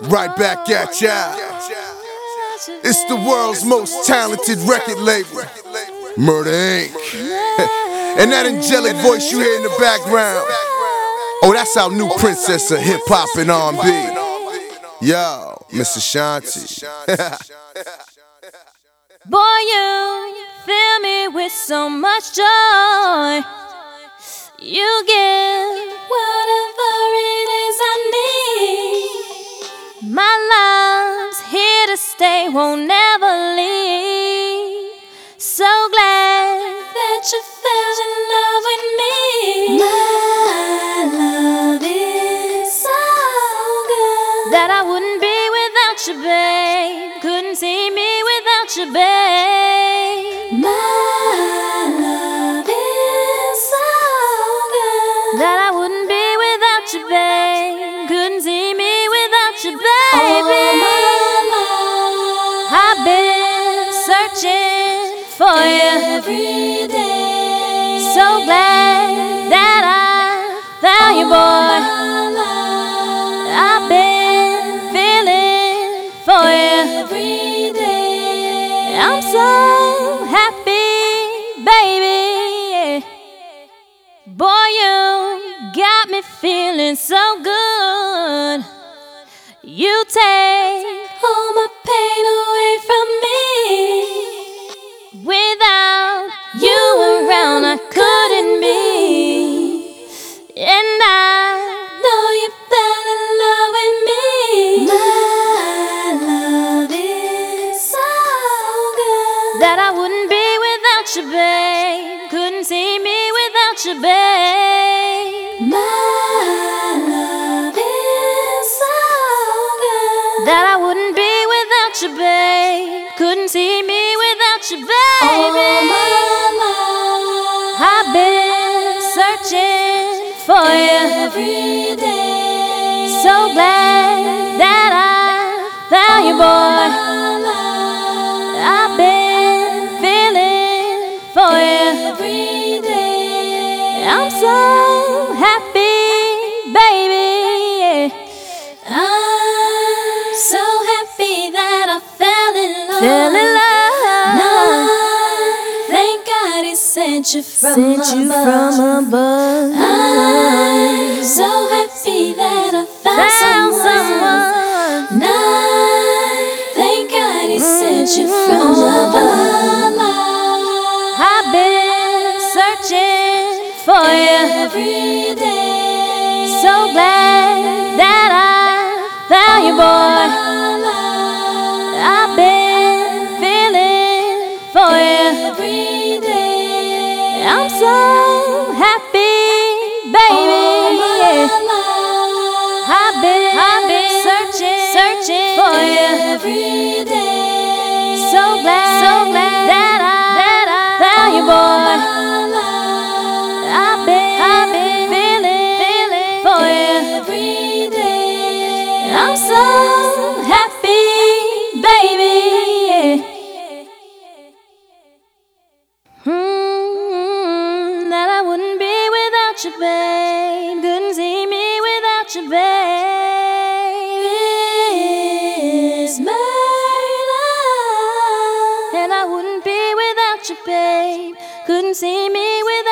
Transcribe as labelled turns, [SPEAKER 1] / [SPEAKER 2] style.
[SPEAKER 1] Right back at ya. It's the world's most talented record label, Murder Inc. And that angelic voice you hear in the background, oh, that's our new princess of hip-hop and R&B. Yo, Miss Ashanti.
[SPEAKER 2] Boy, you fill me with so much joy. You give whatever it is I need. My love's here to stay, won't never leave. So glad that you fell in love with me. My love is so good that I wouldn't be without you, babe. Couldn't see me without you, babe. My love is so good that I wouldn't be without you, babe. Couldn't see me without you, baby. I've been searching for you every day. So glad that I found you, boy. I've been feeling for you every day. I'm so happy, baby. Boy, you got me feeling so good. You take all my pain away from me. Without you around, I couldn't be. And I know you fell in love with me. My love is so good that I wouldn't be without you, babe. Couldn't see me without you, babe. My love is so good that I wouldn't be without you, babe. Couldn't see me without you, baby. I've been searching for you every day. So glad that I found you, boy. I've been feeling for you every day. I'm so happy, baby. I'm so happy that I fell in love. Thank God He sent you from above. I'm so happy that I found someone. Thank God He sent you from above. I've been searching for you every day. So glad that I found you, boy. I've been feeling for you every day. I'm so happy, baby. I've been searching for you every day. So glad that I found you, boy. I've been feeling for you every day. I'm so happy, baby. That I wouldn't be without you, babe. Couldn't see me without you, babe. It's murder, and I wouldn't be without you, babe. Couldn't see me without